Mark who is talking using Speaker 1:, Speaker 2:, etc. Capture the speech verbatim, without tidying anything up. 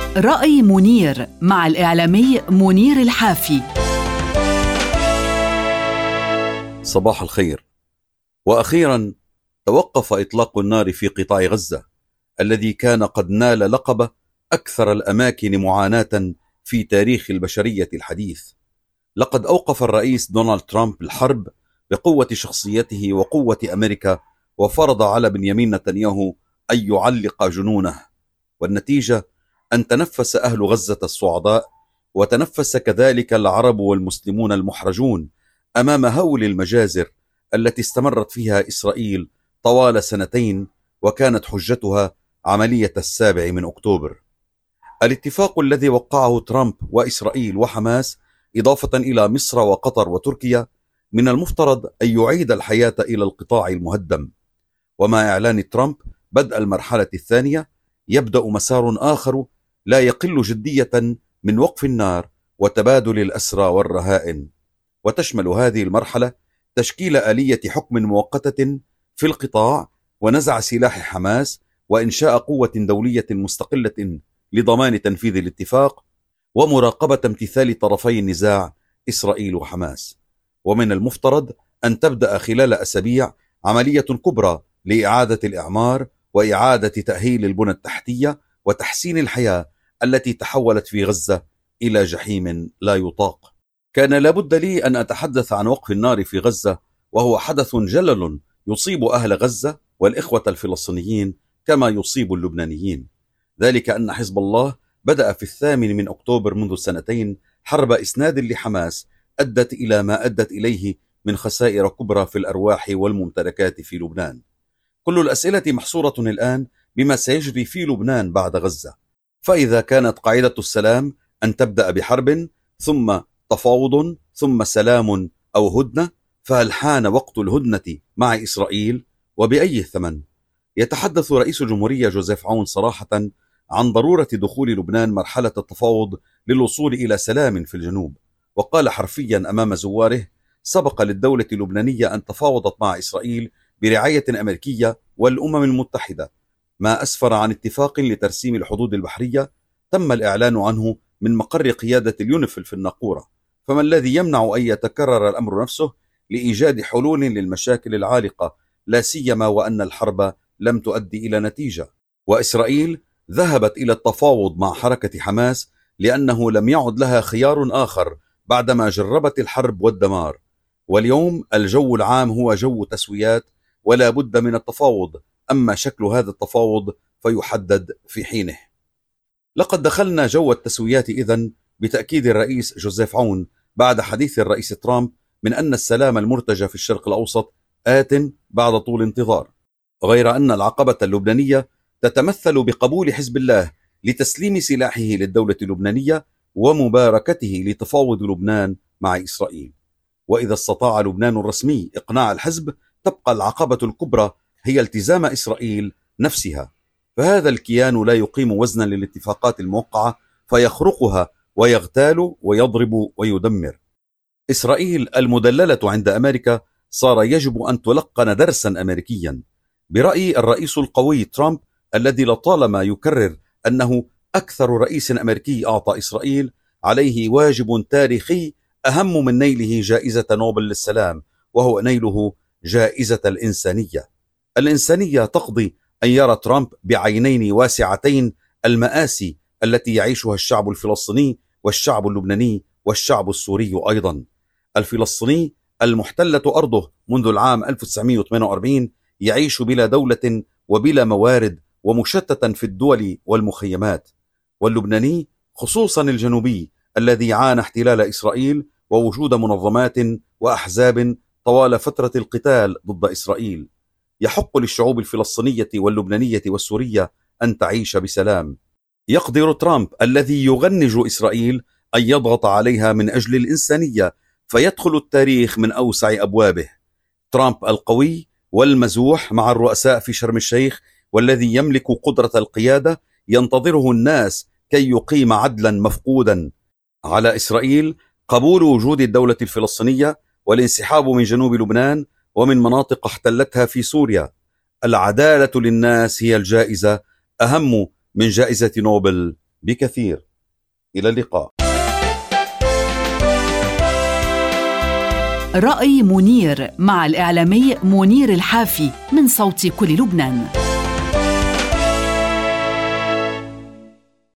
Speaker 1: رأي منير مع الإعلامي منير الحافي.
Speaker 2: صباح الخير. وأخيرا توقف إطلاق النار في قطاع غزة الذي كان قد نال لقب أكثر الأماكن معاناة في تاريخ البشرية الحديث. لقد أوقف الرئيس دونالد ترامب الحرب بقوة شخصيته وقوة أمريكا، وفرض على بنيامين نتنياهو أن يعلق جنونه، والنتيجة أن تنفس أهل غزة الصعداء، وتنفس كذلك العرب والمسلمون المحرجون أمام هول المجازر التي استمرت فيها إسرائيل طوال سنتين، وكانت حجتها عملية السابع من أكتوبر. الاتفاق الذي وقعه ترامب وإسرائيل وحماس إضافة إلى مصر وقطر وتركيا من المفترض أن يعيد الحياة إلى القطاع المهدم، ومع إعلان ترامب بدء المرحلة الثانية يبدأ مسار آخر لا يقل جدية من وقف النار وتبادل الأسرى والرهائن، وتشمل هذه المرحلة تشكيل آلية حكم مؤقتة في القطاع ونزع سلاح حماس وإنشاء قوة دولية مستقلة لضمان تنفيذ الاتفاق ومراقبة امتثال طرفي النزاع إسرائيل وحماس. ومن المفترض أن تبدأ خلال أسابيع عملية كبرى لإعادة الإعمار وإعادة تأهيل البنى التحتية وتحسين الحياة التي تحولت في غزة إلى جحيم لا يطاق. كان لابد لي أن أتحدث عن وقف النار في غزة، وهو حدث جلل يصيب أهل غزة والإخوة الفلسطينيين كما يصيب اللبنانيين، ذلك أن حزب الله بدأ في الثامن من أكتوبر منذ سنتين حرب إسناد لحماس أدت إلى ما أدت إليه من خسائر كبرى في الأرواح والممتلكات في لبنان. كل الأسئلة محصورة الآن بما سيجري في لبنان بعد غزة، فإذا كانت قاعدة السلام أن تبدأ بحرب ثم تفاوض ثم سلام أو هدنة، فهل حان وقت الهدنة مع إسرائيل وبأي ثمن؟ يتحدث رئيس الجمهورية جوزيف عون صراحة عن ضرورة دخول لبنان مرحلة التفاوض للوصول إلى سلام في الجنوب، وقال حرفيا أمام زواره: سبق للدولة اللبنانية أن تفاوضت مع إسرائيل برعاية أمريكية والأمم المتحدة، ما أسفر عن اتفاق لترسيم الحدود البحرية تم الإعلان عنه من مقر قيادة اليونيفيل في الناقورة، فما الذي يمنع أن يتكرر الأمر نفسه لإيجاد حلول للمشاكل العالقة، لا سيما وأن الحرب لم تؤدي إلى نتيجة؟ وإسرائيل ذهبت إلى التفاوض مع حركة حماس لأنه لم يعد لها خيار آخر بعدما جربت الحرب والدمار، واليوم الجو العام هو جو تسويات ولا بد من التفاوض، أما شكل هذا التفاوض فيحدد في حينه. لقد دخلنا جو التسويات إذن بتأكيد الرئيس جوزيف عون بعد حديث الرئيس ترامب من أن السلام المرتجى في الشرق الأوسط آت بعد طول انتظار، غير أن العقبة اللبنانية تتمثل بقبول حزب الله لتسليم سلاحه للدولة اللبنانية ومباركته لتفاوض لبنان مع إسرائيل. وإذا استطاع لبنان الرسمي إقناع الحزب تبقى العقبة الكبرى هي التزام إسرائيل نفسها، فهذا الكيان لا يقيم وزنا للاتفاقات الموقعة فيخرقها ويغتال ويضرب ويدمر. إسرائيل المدللة عند أمريكا صار يجب أن تلقن درسا أمريكيا. برأي الرئيس القوي ترامب الذي لطالما يكرر أنه أكثر رئيس أمريكي أعطى إسرائيل، عليه واجب تاريخي أهم من نيله جائزة نوبل للسلام، وهو نيله جائزة الإنسانية. الإنسانية تقضي أن يرى ترامب بعينين واسعتين المآسي التي يعيشها الشعب الفلسطيني والشعب اللبناني والشعب السوري أيضا. الفلسطيني المحتلة أرضه منذ العام ألف وتسعمئة وثمانية وأربعين يعيش بلا دولة وبلا موارد ومشتتا في الدول والمخيمات، واللبناني خصوصا الجنوبي الذي عانى احتلال إسرائيل ووجود منظمات وأحزاب طوال فترة القتال ضد إسرائيل. يحق للشعوب الفلسطينية واللبنانية والسورية أن تعيش بسلام. يقدر ترامب الذي يغنج إسرائيل أن يضغط عليها من أجل الإنسانية فيدخل التاريخ من أوسع أبوابه. ترامب القوي والمزوح مع الرؤساء في شرم الشيخ والذي يملك قدرة القيادة ينتظره الناس كي يقيم عدلا مفقودا على إسرائيل، قبول وجود الدولة الفلسطينية والانسحاب من جنوب لبنان ومن مناطق احتلتها في سوريا. العدالة للناس هي الجائزة أهم من جائزة نوبل بكثير. إلى اللقاء.
Speaker 1: رأي منير مع الإعلامي منير الحافي من صوت كل لبنان.